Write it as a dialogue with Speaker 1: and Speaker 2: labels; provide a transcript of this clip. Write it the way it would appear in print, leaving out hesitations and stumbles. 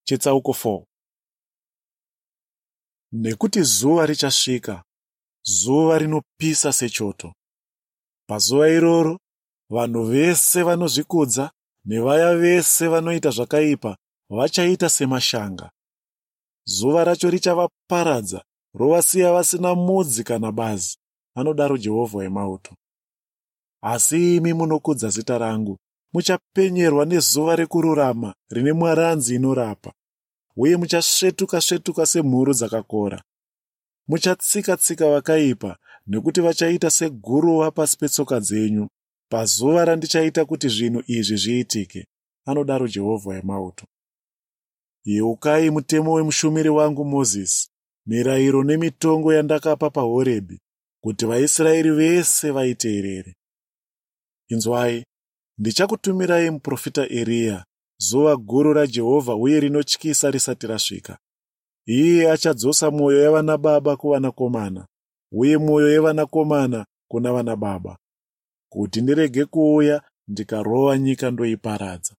Speaker 1: Chitsauko 4. Nekuti zuva richasvika, zuva rinopisa sechoto. Pazuva iroro, vanhu vese vanozvikudza nevaya vese vanoita zvakaipa vachaita semashanga. Zuva racho richavaparadza, rovasiya vasina mudzi kana bazi, anodaro Jehovha wemauto. Asi imi munokudza zita rangu, muchapenyerwa nezuva rekururama rine mwaranzi inorapa, uye muchasvetuka-svetuka semhuru dzakakora. Muchatsika-tsika vakaipa, nekuti vachaita seguruva pasi petsoka dzenyu, pazuva randichaita kuti zvinhu izvi zviitike, anodaro Jehovha wemauto. Yeukai mutemo wemushumiri wangu Mozisi, mirayiro nemitongo yandakapa paHorebhi, kuti vaIsraeri vese vaiteerere. Inzwai, ndichakutumirai muprofita Eria, zuva guru raJehovha uye rinotyisa risati rasvika. Iye achadzosa mwoyo yavanababa kuvanakomana, uye mwoyo yavanakomana kuna vanababa, kuti ndirege kuuya ndikarova nyika ndoiparadza.